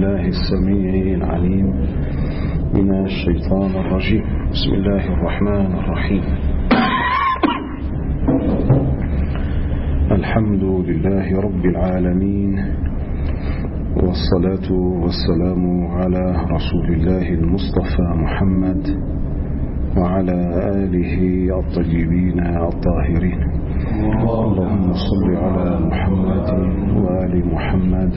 بالله السميع العليم من الشيطان الرجيم. بسم الله الرحمن الرحيم. الحمد لله رب العالمين، والصلاة والسلام على رسول الله المصطفى محمد وعلى آله الطيبين الطاهرين. اللهم صل على محمد وآل محمد.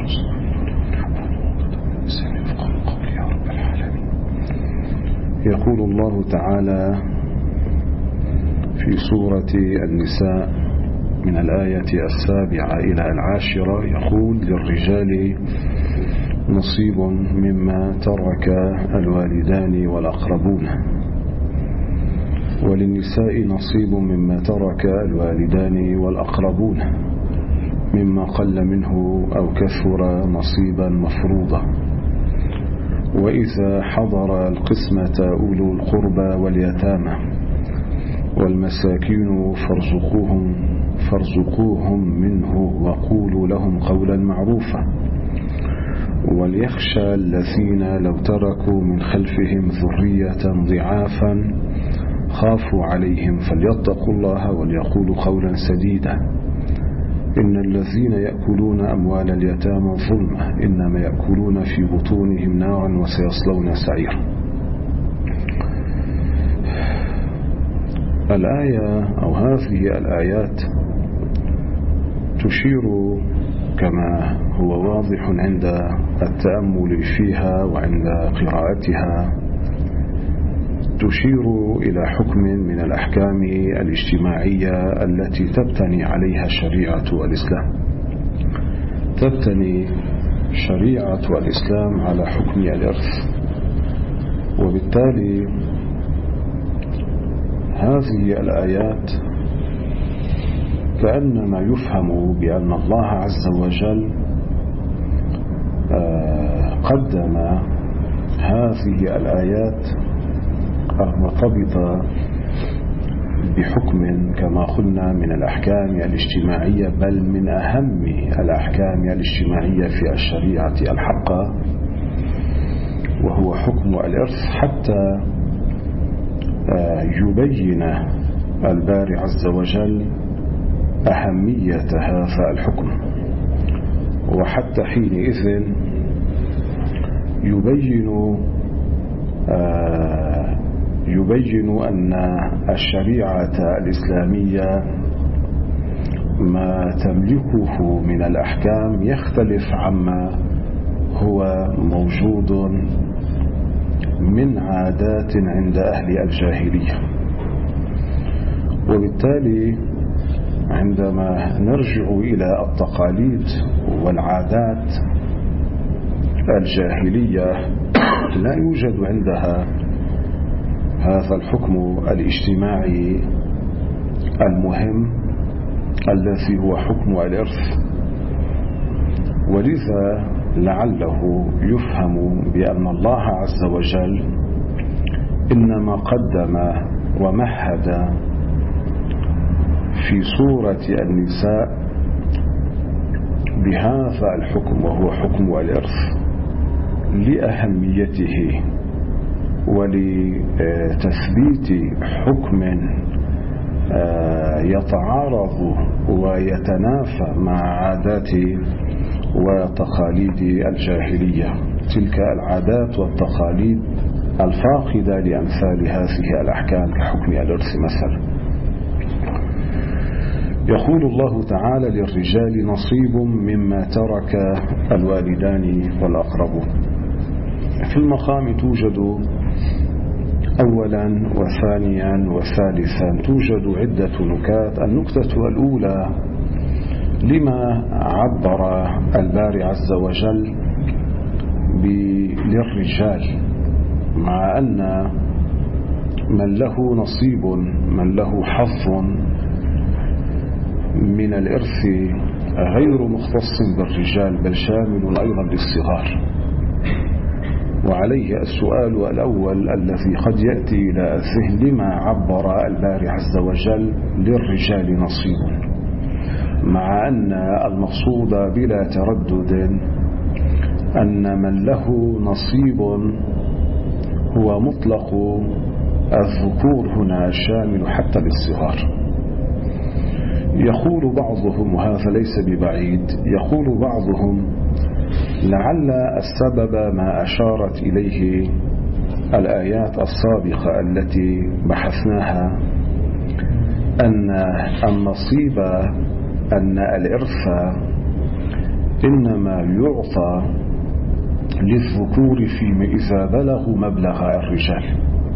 يقول الله تعالى في سورة النساء من الآية 7 إلى 10، يقول: للرجال نصيب مما ترك الوالدان والأقربون، وللنساء نصيب مما ترك الوالدان والأقربون، مما قل منه أو كثر نصيبا مفروضا. وإذا حضر القسمة أولو القربى واليتامى والمساكين فارزقوهم منه وقولوا لهم قولا معروفا. وليخشى الذين لو تركوا من خلفهم ذرية ضعافا خافوا عليهم فليتقوا الله وليقولوا قولا سديدا. إن الذين يأكلون أموال اليتامى ظلما إنما يأكلون في بطونهم نارا وسيصلون سعيرا. الآية أو هذه الآيات تشير كما هو واضح عند التأمل فيها وعند قراءتها، تشير إلى حكم من الأحكام الاجتماعية التي تبتني عليها شريعة الإسلام. تبتني شريعة الإسلام على حكم الإرث، وبالتالي هذه الآيات كأنما يفهم بأن الله عز وجل قدم هذه الآيات المرتبطة بحكم كما قلنا من الأحكام الاجتماعية، بل من أهم الأحكام الاجتماعية في الشريعة الحقة، وهو حكم الإرث، حتى يبين الباري عز وجل أهمية هذا الحكم، وحتى حينئذ يبين أن الشريعة الإسلامية ما تملكه من الأحكام يختلف عما هو موجود من عادات عند أهل الجاهلية. وبالتالي عندما نرجع إلى التقاليد والعادات الجاهلية لا يوجد عندها هذا الحكم الاجتماعي المهم الذي هو حكم الإرث. ولذا لعله يفهم بأن الله عز وجل إنما قدم ومهد في سورة النساء بهذا الحكم، وهو حكم الإرث، لأهميته ولتثبيت حكم يتعارض ويتنافى مع عادات وتقاليد الجاهلية، تلك العادات والتقاليد الفاقدة لأمثال هذه الأحكام كحكم الإرث مثلا. يقول الله تعالى: للرجال نصيب مما ترك الوالدان والأقربون. في المقام توجد أولا وثانيا وثالثا، توجد عدة نكات. النكتة الأولى: لما عبر الباري عز وجل للرجال، مع أن من له نصيب، من له حظ من الإرث غير مختص بالرجال، بل شامل أيضا للصغار. وعليه السؤال الأول الذي قد يأتي إلى الذهن: لما عبر الباري عز وجل للرجال نصيب، مع أن المقصود بلا تردد أن من له نصيب هو مطلق الذكور هنا شامل حتى للصغار. يقول بعضهم، وهذا ليس ببعيد، يقول بعضهم لعل السبب ما أشارت إليه الآيات السابقة التي بحثناها، أن النصيب، أن الإرث إنما يعطى للذكور فيما إذا بلغوا مبلغ الرجال،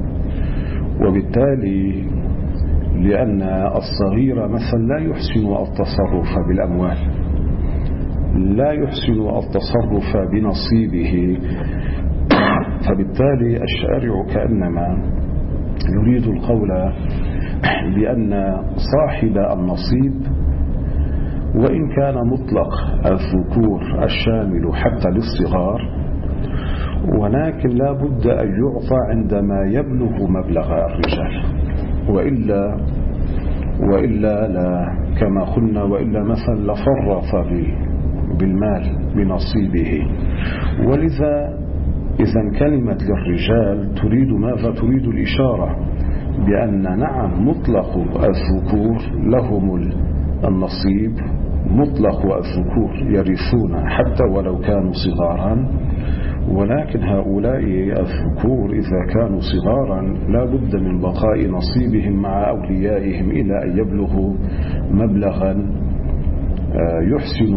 وبالتالي لأن الصغير مثلا لا يحسن التصرف بالأموال، لا يحسن التصرف بنصيبه، فبالتالي الشارع كأنما يريد القول بأن صاحب النصيب وإن كان مطلق الذكور الشامل حتى للصغار، ولكن لا بد أن يعطى عندما يبلغ مبلغ الرجال، وإلا لا كما قلنا، وإلا مثلا لفرط بالمال بنصيبه. ولذا إذا كلمة للرجال تريد ماذا؟ تريد الإشارة بأن نعم مطلق الذكور لهم النصيب، مطلق الذكور يرثون حتى ولو كانوا صغارا، ولكن هؤلاء الذكور إذا كانوا صغارا لا بد من بقاء نصيبهم مع أوليائهم إلى أن يبلغوا مبلغا يحسن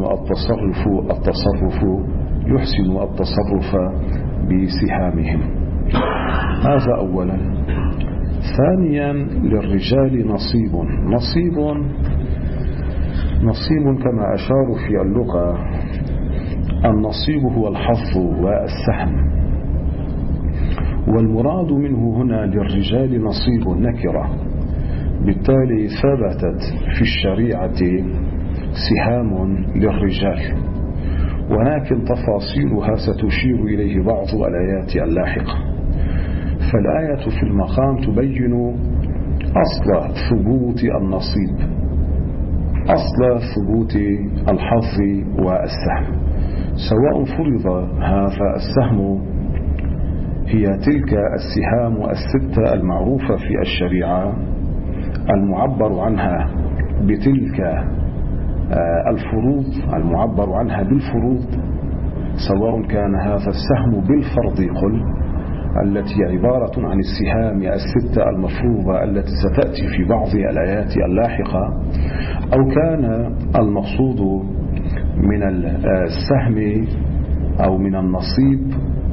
التصرف بسهامهم. هذا أولا. ثانيا للرجال نصيب كما أشاروا في اللغة، النصيب هو الحظ والسهم، والمراد منه هنا للرجال نصيب نكرة، بالتالي ثبتت في الشريعة سهام للرجال، ولكن تفاصيلها ستشير إليه بعض الآيات اللاحقة. فالآية في المقام تبين أصل ثبوت النصيب، أصل ثبوت الحظ والسهم، سواء فرض هذا السهم، هي تلك السهام الستة المعروفة في الشريعة المعبر عنها بتلك الفروض، المعبر عنها بالفروض، سواء كان هذا السهم بالفرض قل التي عبارة عن السهام الستة المفروضة التي ستأتي في بعض الآيات اللاحقة، أو كان المقصود من السهم أو من النصيب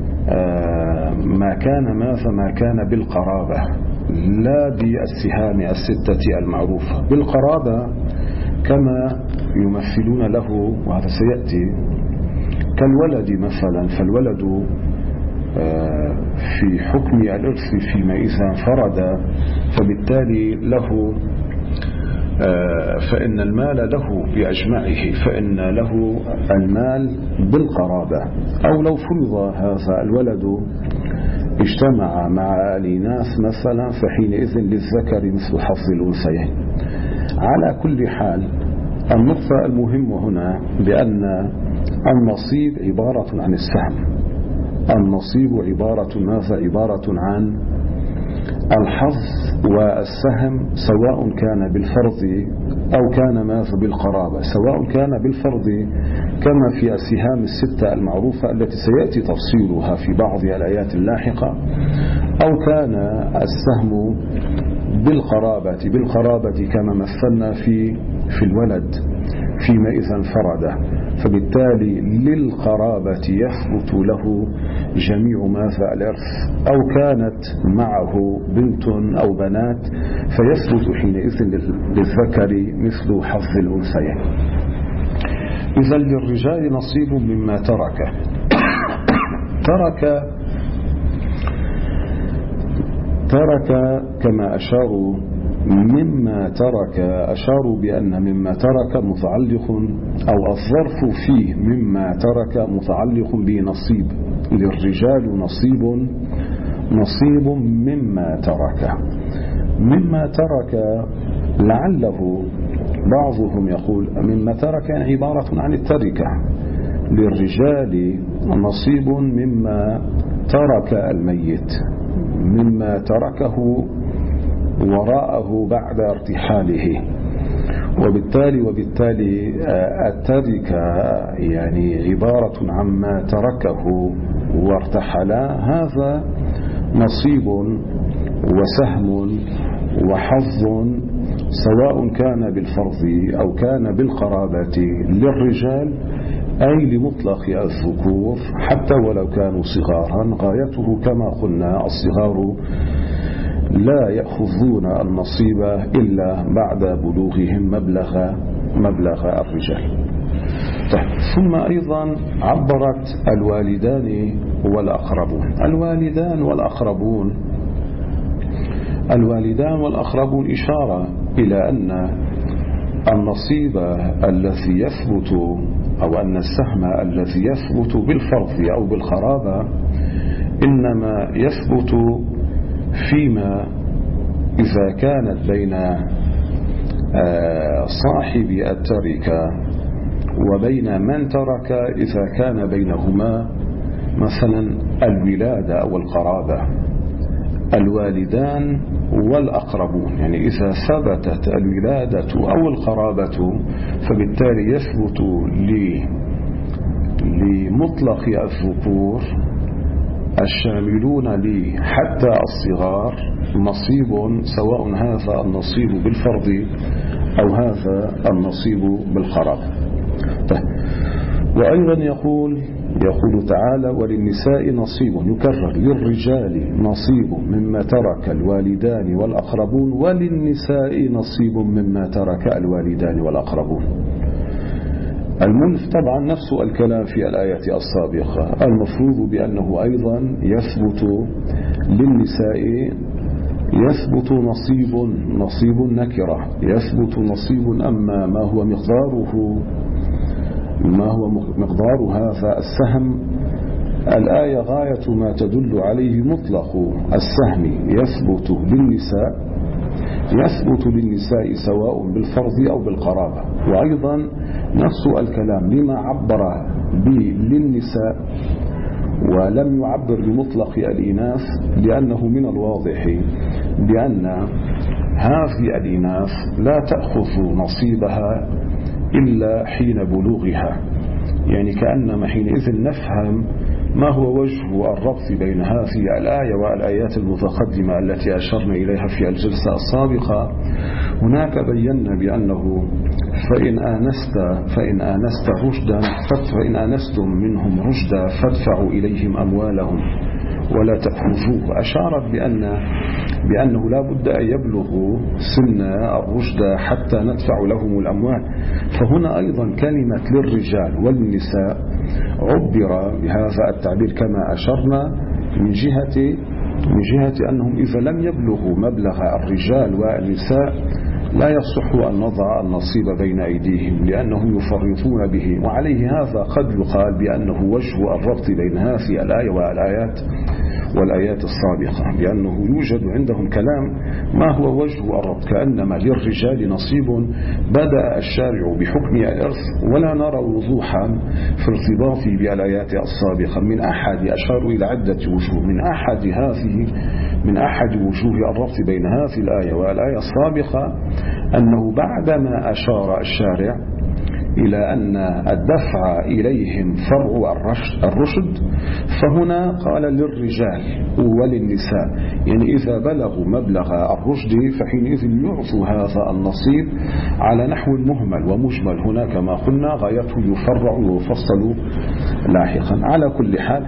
ما كان بالقرابة، لا بالسهام الستة المعروفة. بالقرابة كما يمثلون له، وهذا سيأتي، كالولد مثلا، فالولد في حكم الإرث فيما إذا انفرد، فبالتالي له فإن المال له بأجمعه، فإن له المال بالقرابة. أو لو فرض هذا الولد اجتمع مع الإناث مثلا، فحينئذ للذكر مثل حظ الأنثيين. على كل حال النقطة المهمة هنا بأن النصيب عبارة عن السهم، النصيب عبارة عن الحظ والسهم، سواء كان بالفرض أو كان بالقرابة، سواء كان بالفرض كما في السهام الستة المعروفة التي سيأتي تفصيلها في بعض الآيات اللاحقة، أو كان السهم بالقرابة كما مثلنا في الولد فيما إذا انفرد، فبالتالي للقرابة يثبت له جميع ماذا الإرث، أو كانت معه بنت أو بنات فيثبت حينئذ للذكر مثل حظ الأنثيين. إذا للرجال نصيب مما ترك كما أشاروا مما ترك، أشاروا بأن مما ترك متعلق، أو الظرف فيه مما ترك متعلق بنصيب، للرجال نصيب مما ترك لعله بعضهم يقول مما ترك يعني عبارة عن التركة، للرجال نصيب مما ترك الميت، مما تركه وراءه بعد ارتحاله. وبالتالي التركة يعني عبارة عما تركه وارتحل، هذا نصيب وسهم وحظ سواء كان بالفرض أو كان بالقرابة للرجال، أي لمطلق الذكور حتى ولو كانوا صغارا. غايته كما قلنا الصغار لا يأخذون النصيب إلا بعد بلوغهم مبلغ الرجال. طيب، ثم أيضا عبرت الوالدان والأقربون. الوالدان والأقربون إشارة إلى أن النصيب الذي يثبت أو أن السهم الذي يثبت بالفرض أو بالقرابة إنما يثبت فيما إذا كانت بين صاحب التركة وبين من ترك، إذا كان بينهما مثلا الولادة أو القرابة. الوالدان والأقربون، يعني إذا ثبتت الولادة أو القرابة فبالتالي يثبت لمطلق الذكور الشاملون لي حتى الصغار نصيب، سواء هذا النصيب بالفرض أو هذا النصيب بالقرابة. وأيضا يقول تعالى: وللنساء نصيب، يكرر: للرجال نصيب مما ترك الوالدان والأقربون، وللنساء نصيب مما ترك الوالدان والأقربون. الملف طبعا نفس الكلام في الآية السابقة، المفروض بأنه أيضا يثبت للنساء نصيب نكرة، يثبت نصيب. أما ما هو مقدار هذا السهم، الآية غاية ما تدل عليه مطلق السهم يثبت للنساء سواء بالفرض أو بالقرابة. وأيضا نفس الكلام لما عبر به للنساء ولم يعبر بمطلق الإناث، لأنه من الواضح بأن هذه الإناث لا تأخذ نصيبها إلا حين بلوغها. يعني كأنما حينئذ نفهم ما هو وجه الربط بين هذه الآية والآيات المتقدمة التي أشرنا إليها في الجلسة السابقة. هناك بينا بأنه فإن آنستم منهم رشدا فادفعوا إليهم أموالهم ولا تأخذوه. أشارت بأنه لا بد أن يبلغوا سن الرشد حتى ندفع لهم الأموال. فهنا أيضا كلمة للرجال والنساء عبر بهذا التعبير كما أشرنا من جهة أنهم إذا لم يبلغوا مبلغ الرجال والنساء لا يصح أن نضع النصيب بين أيديهم لأنهم يفرطون به. وعليه هذا قد يقال بأنه وجه الربط بين هذه الآية والآيات السابقة، بأنه يوجد عندهم كلام ما هو وجه الربط، كأنما للرجال نصيب بدأ الشارع بحكم الإرث ولا نرى وضوحا في ارتباطه بالآيات السابقة من أحد. أشاروا إلى عدة وجوه، من أحد وجوه الربط بين هذه الآية والآية السابقة أنه بعدما أشار الشارع إلى أن الدفع إليهم فرع الرشد، فهنا قال للرجال وللنساء، يعني إذا بلغوا مبلغ الرشد فحينئذ يعطوا هذا النصيب على نحو مهمل ومجمل. هنا كما قلنا غايته يفرع ويفصل لاحقا. على كل حال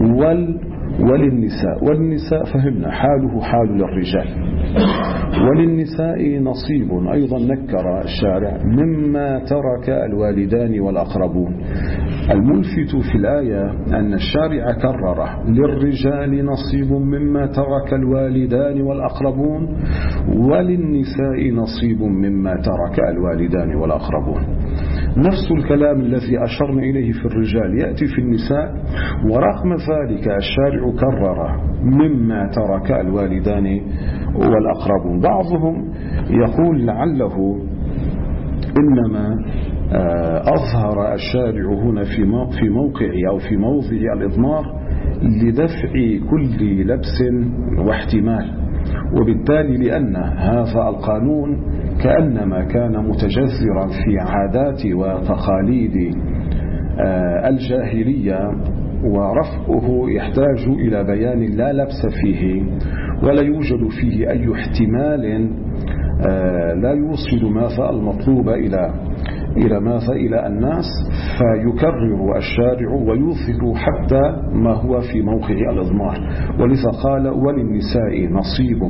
والنساء فهمنا حاله حال للرجال. وللنساء نصيب أيضا نكر الشارع مما ترك الوالدان والأقربون. الملفت في الآية أن الشارع كرره للرجال نصيب مما ترك الوالدان والأقربون، وللنساء نصيب مما ترك الوالدان والأقربون. نفس الكلام الذي أشرنا إليه في الرجال يأتي في النساء، ورغم ذلك الشارع كرر مما ترك الوالدان والأقربون. بعضهم يقول لعله إنما أظهر الشارع هنا في موقع أو في موضع الإضمار لدفع كل لبس واحتمال، وبالتالي لأن هذا القانون كأنما كان متجذرا في عادات وتقاليد الجاهلية، ورفعه يحتاج إلى بيان لا لبس فيه ولا يوجد فيه أي احتمال لا يوصل ماذا المطلوب إلى الناس، فيكرر الشارع ويوثق حتى ما هو في موقع الإضمار. ولذا قال وللنساء نصيب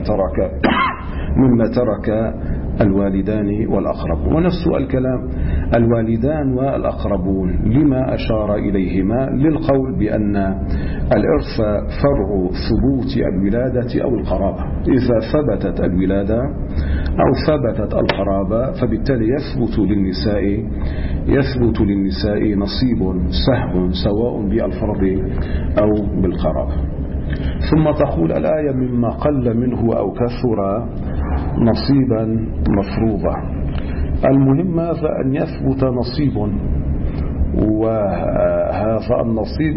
مما ترك الوالدان والأقربون. ونفس الكلام الوالدان والأقربون لما أشار إليهما للقول بأن الإرث فرع ثبوت الولادة أو القرابة. إذا ثبتت الولادة أو ثبتت القرابة فبالتالي يثبت للنساء نصيب سهم سواء بالفرض أو بالقرابة. ثم تقول الآية مما قل منه أو كثر نصيبا مفروضا. المهم ماذا أن يثبت نصيب، وهذا النصيب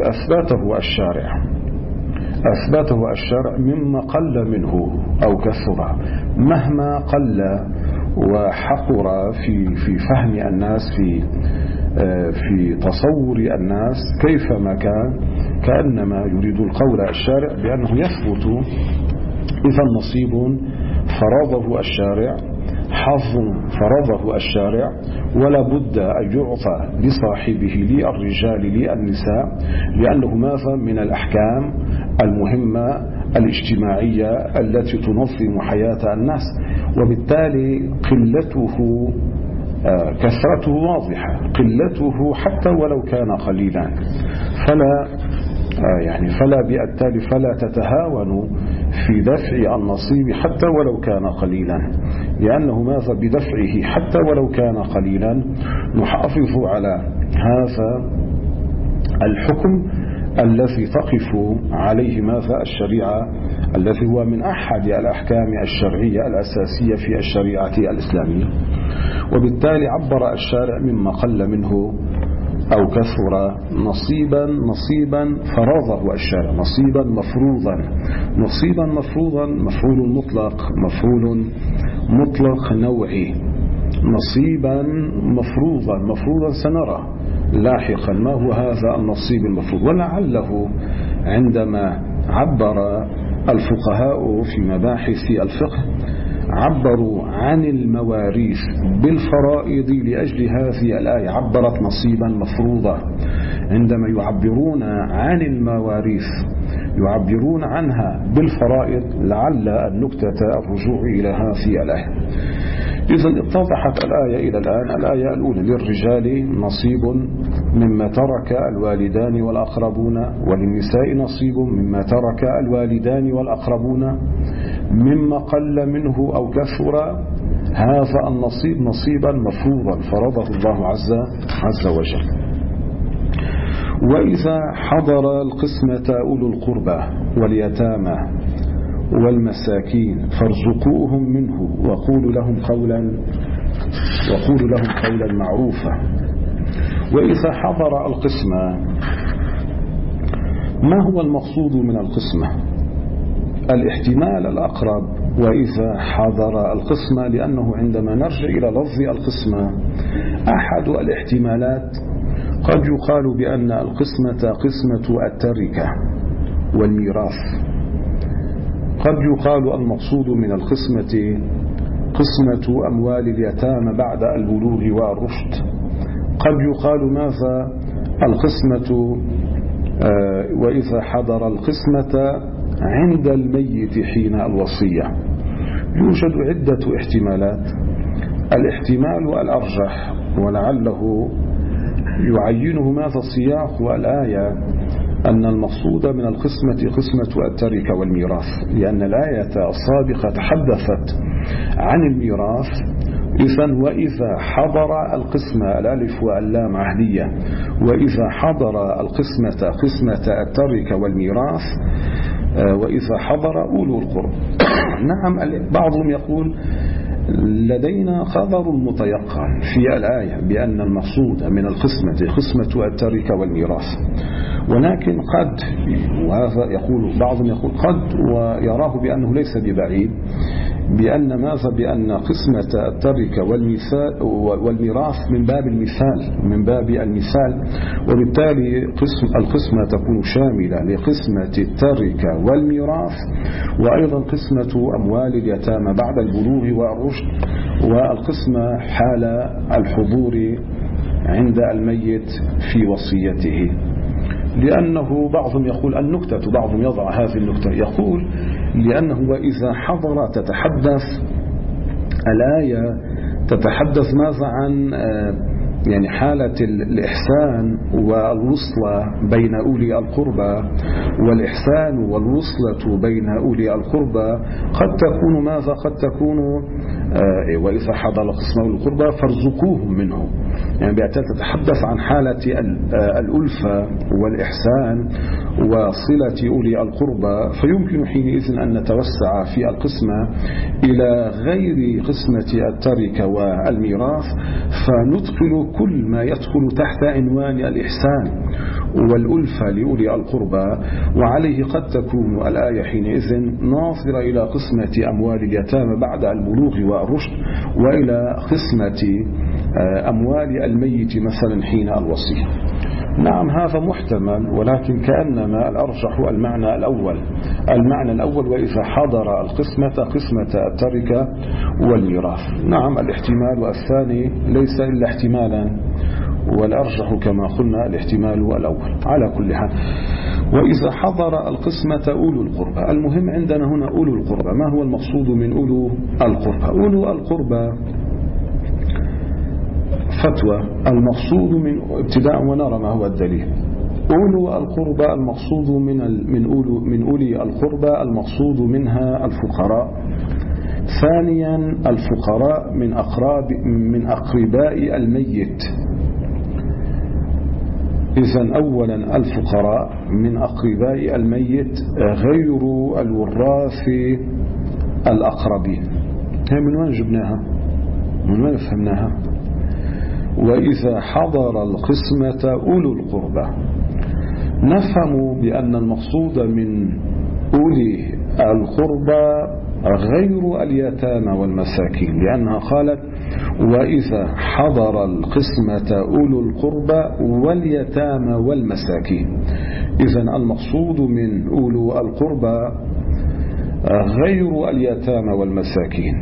أثبته الشارع مما قل منه أو كثر، مهما قل وحقر في فهم الناس في تصور الناس كيفما كان، كأنما يريد القول الشارع بأنه يثبت إذا نصيب فرضه الشارع، حظ فرضه الشارع، ولا بد أن يعطى لصاحبه للرجال للنساء، لأنه ماذا من الأحكام المهمة الاجتماعية التي تنظم حياة الناس، وبالتالي كثرته واضحة، قلته حتى ولو كان قليلا، فلا تتهاونوا في دفع النصيب حتى ولو كان قليلا، لأنه ماذا بدفعه حتى ولو كان قليلا نحافظ على هذا الحكم الذي تقف عليه ماذا الشريعة، الذي هو من أحد الأحكام الشرعية الأساسية في الشريعة الإسلامية. وبالتالي عبر الشارع مما قل منه أو كثر نصيبا فرضه الشارع، نصيبا مفروضا مفعول مطلق نوعي، نصيبا مفروضا سنرى لاحقا ما هو هذا النصيب المفروض. ولعله عندما عبر الفقهاء في مباحث الفقه عبروا عن المواريث بالفرائض لأجل هذه الآية، عبرت نصيبا مفروضا. عندما يعبرون عن المواريث يعبرون عنها بالفرائض، لعل النكتة الرجوع إلى هذه الآية. إذن اتضحت الآية إلى الآن. الآية الأولى للرجال نصيب مما ترك الوالدان والأقربون، وللنساء نصيب مما ترك الوالدان والأقربون، مما قل منه أو كثر هذا النصيب نصيبا مفروضا فرضه الله عز وجل. وإذا حضر القسمة أولو القربى واليتامى والمساكين فارزقوهم منه وقولوا لهم قولا معروفا. وإذا حضر القسمة، ما هو المقصود من القسمة؟ الاحتمال الأقرب. وإذا حضر القسمة، لأنه عندما نرجع إلى لفظ القسمة أحد الاحتمالات قد يقال بأن القسمة قسمة التركة والميراث، قد يقال المقصود من القسمة قسمة أموال اليتامى بعد البلوغ والرشد، قد يقال ماذا القسمة وإذا حضر القسمة عند الميت حين الوصية. يوجد عدة احتمالات. الاحتمال الأرجح ولعله يعينه ماذا سياق الآية أن المقصود من القسمة قسمة التركة والميراث، لأن الآية السابقة تحدثت عن الميراث. إذن وإذا حضر القسمة، الألف واللام عهدية، وإذا حضر القسمة قسمة التركة والميراث، وإذا حضر أولو القرب. نعم، بعضهم يقول لدينا خبر متيقن في الآية بأن المقصود من القسمة قسمة التركة والميراث، ولكن قد، وهذا يقول بعضهم يقول قد ويراه بأنه ليس ببعيد، بأن قسمة التركة والميراث من باب المثال، وبالتالي القسمة تكون شاملة لقسمة التركة والميراث، وأيضا قسمة أموال اليتامى بعد البلوغ والرشد، والقسمة حال الحضور عند الميت في وصيته. لأنه بعضهم يقول النكتة، بعضهم يضع هذه النكتة، يقول لأنه وإذا حضر تتحدث الآية تتحدث ماذا عن يعني حالة الإحسان والوصلة بين أولي القربى، والإحسان والوصلة بين أولي القربى قد تكون ماذا؟ قد تكون وإذا حضر القسمة أولي القربى فارزقوهم منه، يعني تتحدث عن حالة الألفة والإحسان وصلة أولي القربى، فيمكن حينئذ أن نتوسع في القسمة إلى غير قسمة التركة والميراث، فندخل كل ما يدخل تحت عنوان الإحسان والألفة لأولي القربى، وعليه قد تكون الآية حينئذ ناظرة إلى قسمة أموال اليتامى بعد البلوغ والرشد، وإلى قسمة أموال الميت مثلا حين الوصية. نعم هذا محتمل، ولكن كأنما الأرجح المعنى الأول وإذا حضر القسمة قسمة التركة والميراث. نعم الاحتمال الثاني ليس إلا احتمالا، والأرجح كما قلنا الاحتمال الأول. على كل حال، وإذا حضر القسمة أولو القربى، المهم عندنا هنا أولو القربى. ما هو المقصود من أولو القربى؟ أولو القربى فتوى، المقصود من ابتداء ونرى ما هو الدليل. أولو القربى المقصود من أولي القربى المقصود منها الفقراء. ثانيا الفقراء من أقرباء الميت. إذن أولا الفقراء من أقرباء الميت غير الوراث الأقربين. هي من وين جبناها؟ من وين فهمناها؟ وإذا حضر القسمة أولو القربى، نفهم بأن المقصود من أولي القربى غير اليتامى والمساكين، لأنها قالت وإذا حضر القسمة أولو القربى واليتامى والمساكين. إذن المقصود من أولو القربى غير اليتامى والمساكين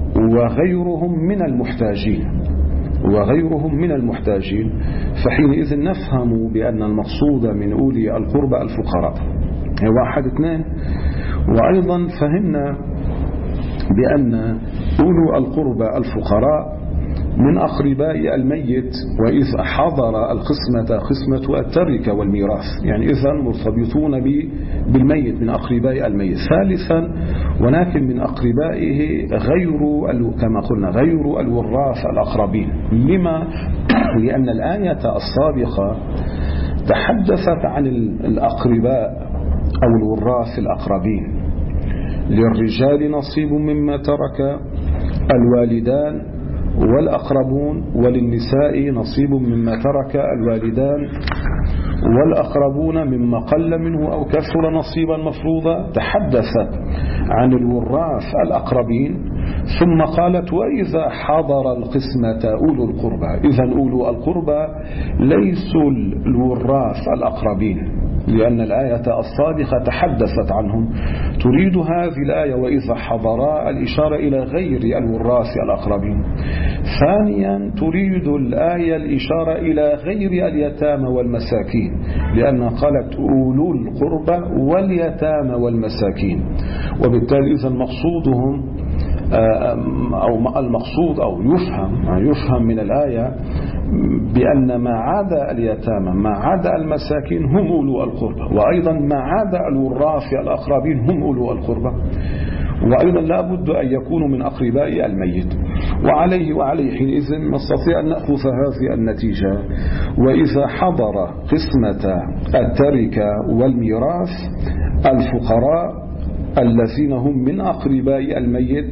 وغيرهم من المحتاجين، فحينئذ نفهم بأن المقصود من أولي القربى الفقراء. واحد اثنين. وأيضا فهمنا بأن أولو القربى الفقراء من أقرباء الميت، وإذا حضر القسمة قسمة التركة والميراث، يعني إذن مرتبطون بالميت من أقرباء الميت. ثالثا ولكن من أقربائه كما قلنا غير الوراث الأقربين. لما؟ لأن الآية السابقة تحدثت عن الأقرباء أو الوراث الأقربين. للرجال نصيب مما ترك الوالدان والأقربون، وللنساء نصيب مما ترك الوالدان والأقربون مما قل منه أو كثر نصيبا مفروضا. تحدثت عن الوراث الأقربين، ثم قالت وإذا حضر القسمة أولو القربى. إذن أولو القربى ليسوا الوراث الأقربين، لأن الآية السابقة تحدثت عنهم. تريد هذه الآية وإذا حضرا الإشارة إلى غير الوراث الأقربين. ثانيا تريد الآية الإشارة إلى غير اليتامى والمساكين، لأنها قالت أولو القربى واليتامى والمساكين، وبالتالي إذن مقصودهم أو المقصود أو يفهم من الآية بأن ما عدا اليتامى ما عدا المساكين هم أولو القربى، وأيضا ما عدا الوراث الأقربين هم أولو القربى، وأيضا لا بد أن يكونوا من أقرباء الميت. وعليه حينئذ نستطيع أن نأخذ هذه النتيجة. وإذا حضر قسمة التركة والميراث الفقراء الذين هم من أقرباء الميت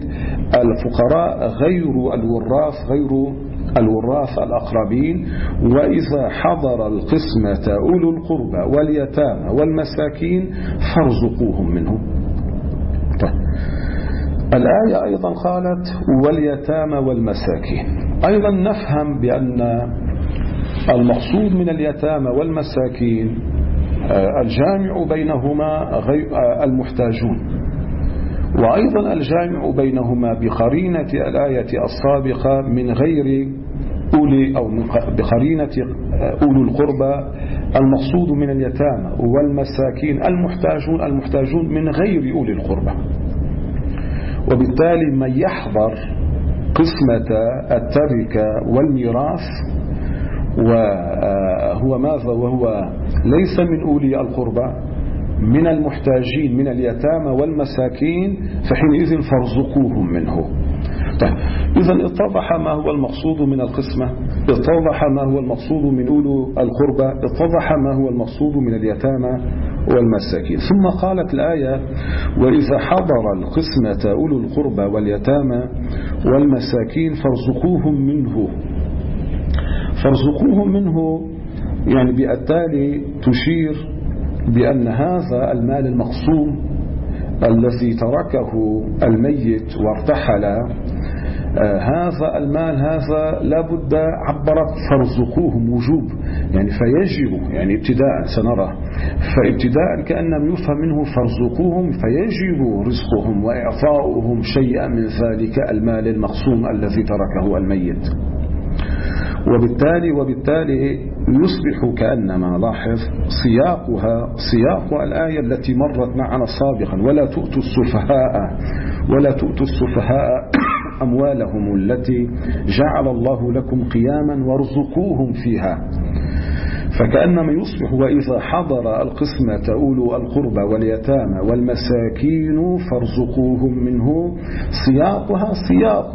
الفقراء غير الوراث الأقربين. وإذا حضر القسمة أولو القربى واليتامى والمساكين فارزقوهم منه. طيب. الآية أيضا قالت واليتامى والمساكين. أيضا نفهم بأن المقصود من اليتامى والمساكين الجامع بينهما المحتاجون، وأيضا الجامع بينهما بقرينة الآية السابقة من غير بقرينة أولو القربى. المقصود من اليتامى والمساكين المحتاجون من غير أولي القربى. وبالتالي من يحضر قسمة التركة والميراث وهو ماذا؟ وهو ليس من أولي القربى، من المحتاجين من اليتامى والمساكين، فحينئذ فارزقوهم منه. طيب. إذن اتضح ما هو المقصود من القسمة، اتضح ما هو المقصود من أولو القربى، اتضح ما هو المقصود من اليتامى والمساكين. ثم قالت الآية وإذا حضر القسمة أولو القربى واليتامى والمساكين فارزقوهم منه، يعني بالتالي تشير بأن هذا المال المقسوم الذي تركه الميت وارتحل، هذا المال هذا لابد عبرت فارزقوهم وجوب، يعني فيجب، يعني ابتداء سنرى، فابتداء كأنما يفهم منه فارزقوهم فيجب رزقهم وإعطاؤهم شيئا من ذلك المال المقسوم الذي تركه الميت. وبالتالي يصبح كأنما لاحظ سياق الآية التي مرت معنا سابقا ولا تؤتوا السفهاء أموالهم التي جعل الله لكم قياما وارزقوهم فيها. فكأنما يصبح وإذا حضر القسمة أولو القربى واليتامى والمساكين فارزقوهم منه، سياقها سياق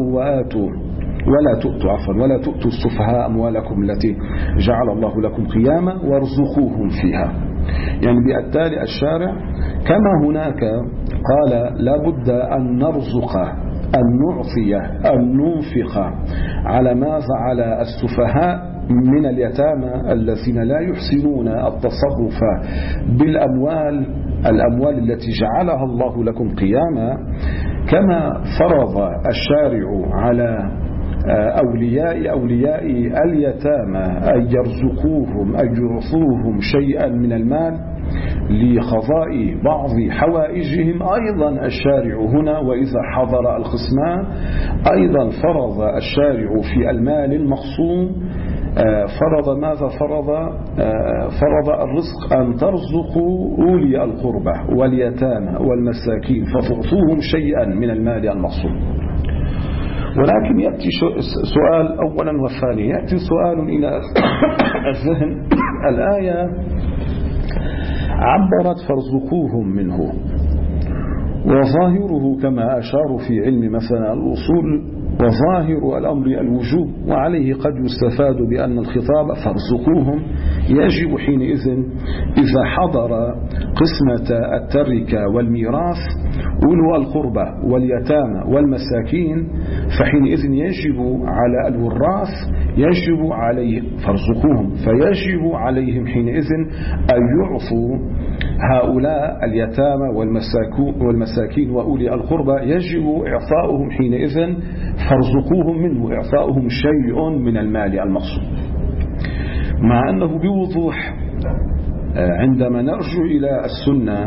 ولا تؤتوا السفهاء أموالكم التي جعل الله لكم قياما وارزقوهم فيها. يعني بالتالي الشارع كما هناك قال لابد أن نرزق، أن نعطي، أن ننفق على ماذا؟ على السفهاء من اليتامى الذين لا يحسنون التصرف الأموال التي جعلها الله لكم قياما، كما فرض الشارع على أولياء اليتامى أن يرزقوهم، أن يعطوهم شيئا من المال لقضاء بعض حوائجهم. أيضا الشارع هنا وإذا حضر القسمان أيضا فرض الشارع في المال المقسوم، فرض ماذا؟ فرض الرزق أن ترزقوا أولي القربى واليتامى والمساكين فتعطوهم شيئا من المال المقسوم. ولكن يأتي سؤال أولا والثاني، يأتي سؤال إلى الذهن. الآية عبرت فارزقوهم منه، وظاهره كما أشار في علم مثلا الأصول وظاهر الأمر الوجوب، وعليه قد يستفاد بأن الخطاب فارزقوهم يجب حينئذ إذا حضر قسمة التركة والميراث أولو القربى واليتامى والمساكين، فحينئذ يجب على الوراث، يجب عليه فارزقوهم، فيجب عليهم حينئذ أن يعطوا هؤلاء اليتامى والمساكين وأولي القربى، يجب إعطاؤهم حينئذ فارزقوهم منه، إعطاؤهم شيء من المال المقصود. مع أنه بوضوح عندما نرجع إلى السنة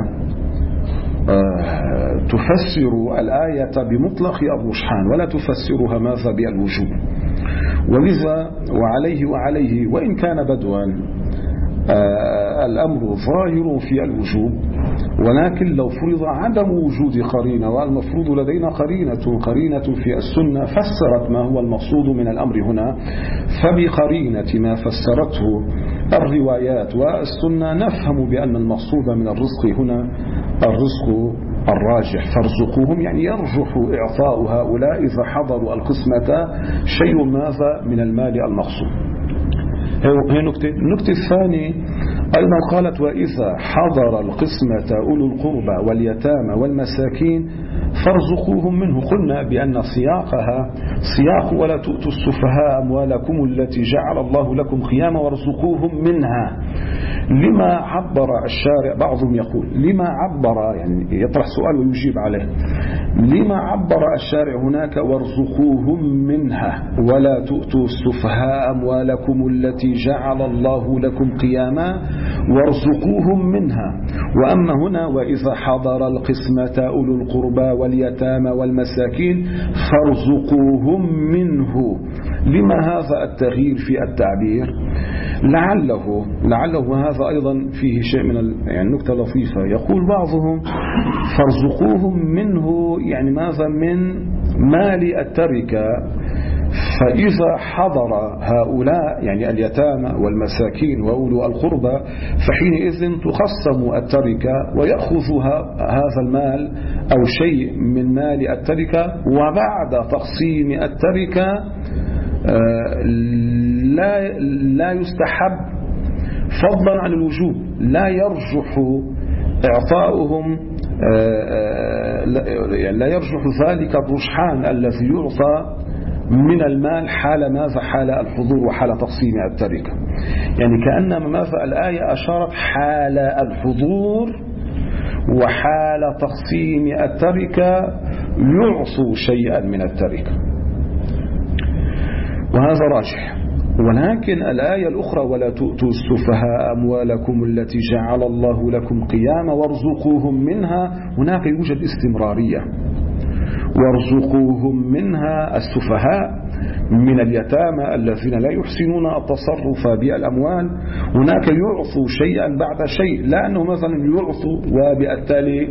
تفسر الآية بمطلق الرجحان ولا تفسرها ماذا؟ بالوجوب. ولذا وعليه وإن كان بدوا الأمر ظاهر في الوجوب، ولكن لو فرض عدم وجود قرينة، والمفروض لدينا قرينة في السنة فسرت ما هو المقصود من الأمر هنا، فبقرينة ما فسرته الروايات والسنة نفهم بأن المقصود من الرزق هنا الرزق الراجح، فارزقوهم يعني يرجح إعطاء هؤلاء إذا حضروا القسمة شيء ماذا؟ من المال المقصود. هي نكتة. النكتة الثانية أيضا قالت وإذا حضر القسمة أولو القربى واليتامى والمساكين فارزقوهم منه. قلنا بأن سياقها سياق ولا تؤتوا السفهاء أموالكم التي جعل الله لكم قياما وارزقوهم منها. لما عبر الشارع؟ بعضهم يقول لما عبر، يعني يطرح سؤال ويجيب عليه، لما عبر الشارع هناك وارزقوهم منها ولا تؤتوا السفهاء أموالكم التي جعل الله لكم قياما وارزقوهم منها، وأما هنا وإذا حضر القسمة أولو القربى واليتامى والمساكين فارزقوهم منه؟ لما هذا التغيير في التعبير؟ لعله هذا أيضا فيه شيء من يعني نكتة لطيفة. يقول بعضهم فارزقوهم منه، يعني ماذا؟ من مال التركة. فإذا حضر هؤلاء يعني اليتامى والمساكين وأولو القربى فحينئذ تقسم التركة ويأخذ هذا المال أو شيء من مال التركة، وبعد تقسيم التركة لا يستحب فضلا عن الوجوب، لا يرجح إعطاؤهم، لا يرجح ذلك الرجحان الذي يعطى من المال حال ماذا؟ حال الحضور وحال تقسيم التركة. يعني كأنما ماذا الآية أشارت حال الحضور وحال تقسيم التركة يعطوا شيئا من التركة، وهذا راجح. ولكن الآية الأخرى ولا تؤتوا السفهاء أموالكم التي جعل الله لكم قياما وارزقوهم منها، هناك يوجد استمرارية. وارزقوهم منها السفهاء من اليتامى الذين لا يحسنون التصرف بالأموال، هناك يعطوا شيئا بعد شيء، لا أنه مثلا يعطوا وبالتالي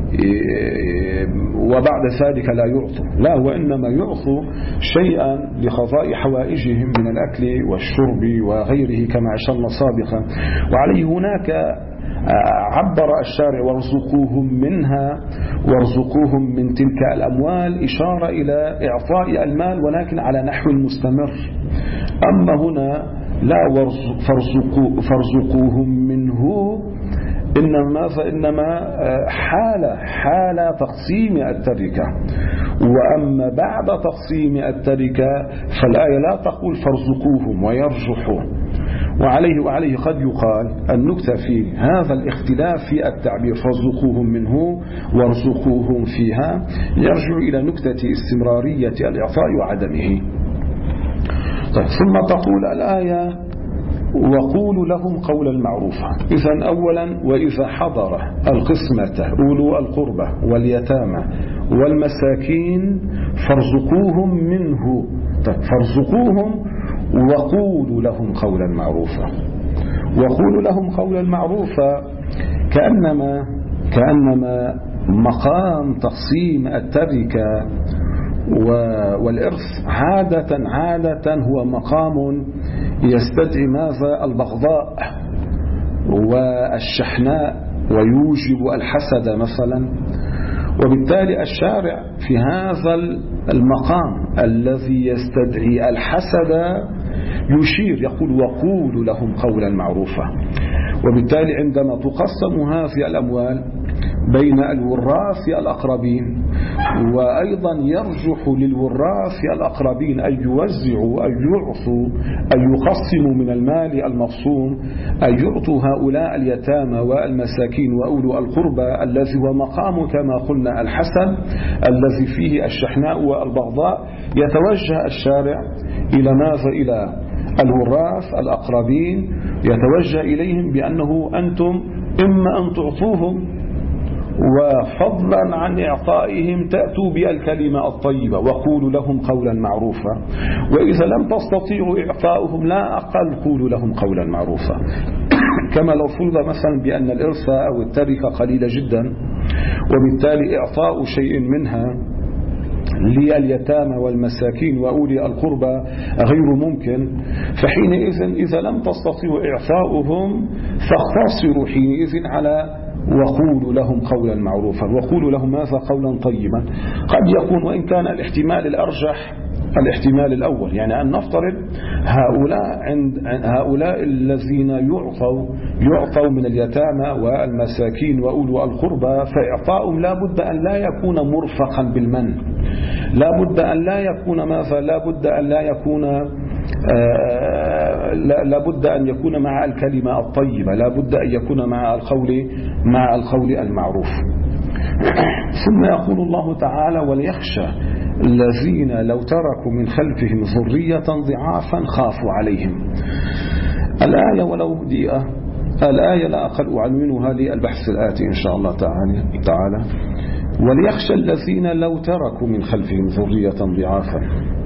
وبعد ذلك لا يعطوا، لا، وإنما يعطوا شيئا لقضاء حوائجهم من الأكل والشرب وغيره كما أشرنا سابقا. وعليه هناك عبر الشارع وارزقوهم منها وارزقوهم من تلك الأموال إشارة إلى إعطاء المال ولكن على نحو مستمر. أما هنا لا، فارزقوهم منه إنما حال تقسيم التركة، وأما بعد تقسيم التركة فالآية لا تقول فارزقوهم ويرجحون. وعليه قد يقال النكتة في هذا الاختلاف في التعبير فارزقوهم منه وارزقوهم فيها يرجع إلى نكتة استمرارية الإعطاء وعدمه. طيب، ثم تقول الآية وقولوا لهم قولا معروفا. إذن أولا وإذا حضر القسمة أولو القربى واليتامى والمساكين فارزقوهم منه. طيب، فارزقوهم وقولوا لهم قولا معروفا. وقولوا لهم قولا معروفا كأنما مقام تقسيم التركة والإرث عادة هو مقام يستدعي ماذا؟ البغضاء والشحناء ويوجب الحسد مثلا. وبالتالي الشارع في هذا المقام الذي يستدعي الحسد يشير، يقول وقولوا لهم قولا معروفا. وبالتالي عندما تقسم هذه الأموال بين الوراث الأقربين، وأيضا يرجح للوراث الأقربين أن يوزعوا، أن يعطوا، أن يقسموا من المال المقسوم، أن يعطوا هؤلاء اليتامى والمساكين وأولو القربى الذي هو مقام كما قلنا الحسد الذي فيه الشحناء والبغضاء. يتوجه الشارع إلى ماذا؟ إلى الوراث الأقربين، يتوجه إليهم بأنه أنتم إما أن تعطوهم وفضلا عن إعطائهم تأتوا بالكلمة الطيبة وقولوا لهم قولا معروفا، وإذا لم تستطيعوا إعطاؤهم لا أقل قولوا لهم قولا معروفا. كما لو فرض مثلا بأن الإرث أو التركة قليلة جدا وبالتالي إعطاء شيء منها لليتامى والمساكين وأولي القربى غير ممكن، فحينئذ إذا لم تستطيعوا إعطاؤهم فاختصروا حينئذ على وقولوا لهم قولا معروفا. وقولوا لهم ماذا؟ قولا طيبا. قد يكون، وإن كان الاحتمال الأرجح الاحتمال الأول، يعني أن نفترض هؤلاء الذين يعطوا من اليتامى والمساكين وأولو القربى، فإعطاؤهم لا بد أن لا يكون مرفقا بالمن، لا بد أن لا يكون ماذا، لا بد أن يكون مع الكلمة الطيبة، لا بد أن يكون مع القول المعروف. ثم يقول الله تعالى: وليخشى الذين لو تركوا من خلفهم ذرية ضعافا خافوا عليهم. الآية ولو دقيقة، الآية لا أقل أعنونها للبحث الآتي إن شاء الله تعالى. وليخشى الذين لو تركوا من خلفهم ذرية ضعافا،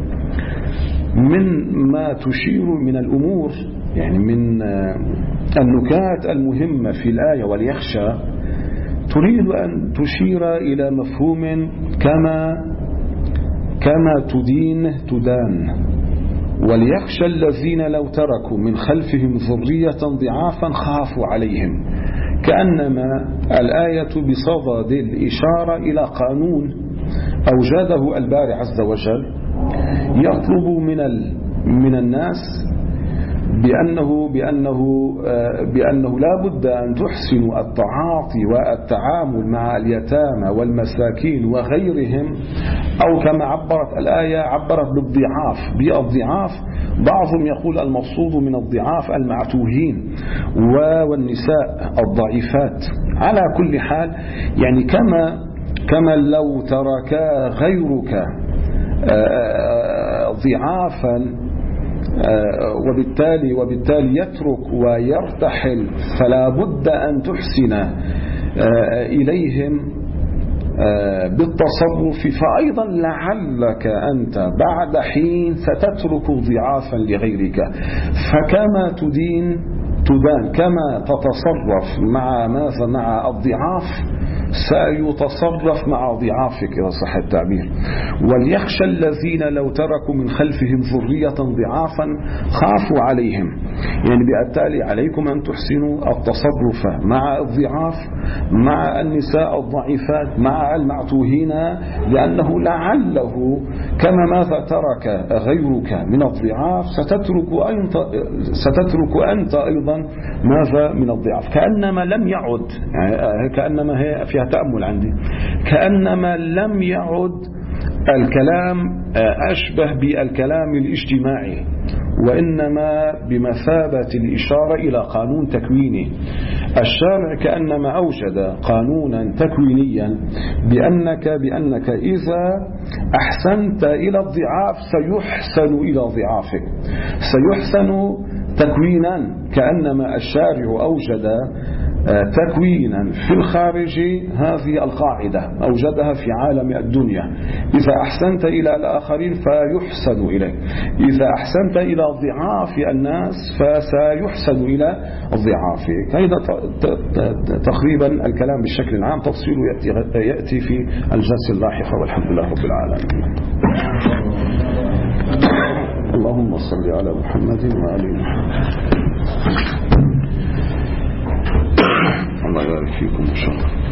من ما تشير من الأمور، يعني من النكات المهمة في الآية وليخشى، تريد أن تشير إلى مفهوم كما تدين تدان. وليخشى الذين لو تركوا من خلفهم ذرية ضعافا خافوا عليهم، كأنما الآية بصدد الإشارة إلى قانون أوجده الباري عز وجل يطلب من الناس بأنه لا بد أن تحسنوا التعاطي والتعامل مع اليتامى والمساكين وغيرهم، أو كما عبرت الآية عبرت بالضعاف. بعضهم يقول المقصود من الضعاف المعتوهين والنساء الضعيفات. على كل حال يعني كما لو تركا غيرك ضعافا وبالتالي يترك ويرتحل، فلا بد أن تحسن إليهم بالتصرف، فأيضا لعلك أنت بعد حين ستترك ضعافا لغيرك، فكما تدين تدان، كما تتصرف مع الضعاف سيتصرف مع ضعافك إذا صح التعبير. وليخشى الذين لو تركوا من خلفهم ذرية ضعافا خافوا عليهم، يعني بالتالي عليكم أن تحسنوا التصرف مع الضعاف، مع النساء الضعيفات، مع المعتوهين، لأنه لعله كما ماذا ترك غيرك من الضعاف ستترك أنت أيضا ماذا من الضعاف. كأنما لم يعد، يعني كأنما هي فيها تأمل عندي، كأنما لم يعد الكلام أشبه بالكلام الاجتماعي، وإنما بمثابة الإشارة إلى قانون تكويني. الشارع كأنما أوجد قانونا تكوينيا بأنك إذا أحسنت إلى الضعاف سيحسن إلى ضعافك، سيحسن تكوينا. كأنما الشارع أوجد تكوينا في الخارج، هذه القاعدة أوجدها في عالم الدنيا: إذا أحسنت إلى الآخرين فيحسن إليك، إذا أحسنت إلى ضعاف الناس فسيحسن إلى ضعافك. هذا تقريبا الكلام بالشكل العام، تفصيله يأتي في الجلسة اللاحقة، والحمد لله رب العالمين. اللهم صل على محمد وآل محمد. الله يبارك فيكم إن شاء الله.